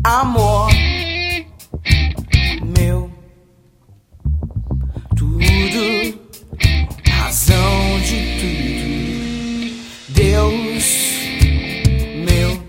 amor meu, tudo, razão de tudo, Deus meu,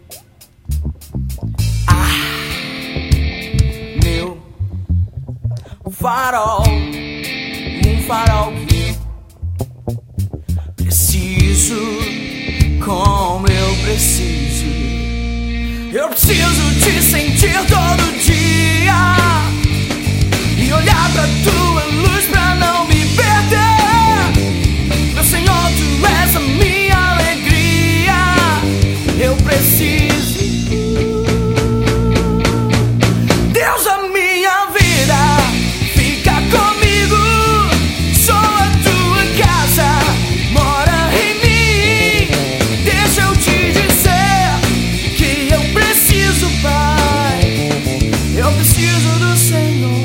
meu farol, farol que eu preciso, como eu preciso. Eu preciso te sentir todo dia e olhar pra tua luz pra não me perder. Meu Senhor, tu és a minha alegria. Eu preciso, Deus, a minha vida, fica comigo. Sou a tua casa, mora em mim. Deixa eu te dizer que eu preciso, Pai. Eu preciso do Senhor.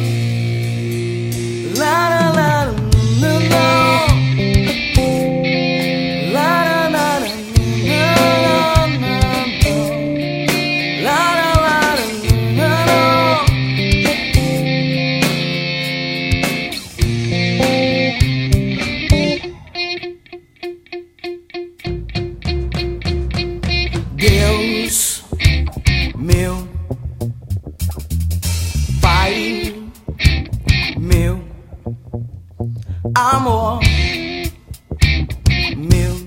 La la la la la. La la la la la. La la la la la. Deus meu, Pai meu, amor meu,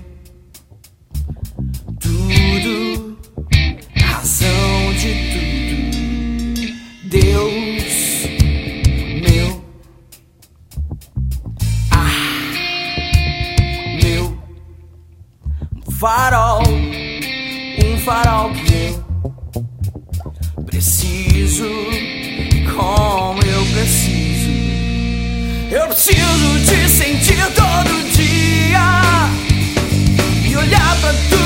tudo, razão de tudo, Deus meu, meu farol, farol que eu preciso, como eu preciso. Eu preciso te sentir todo dia e olhar pra tu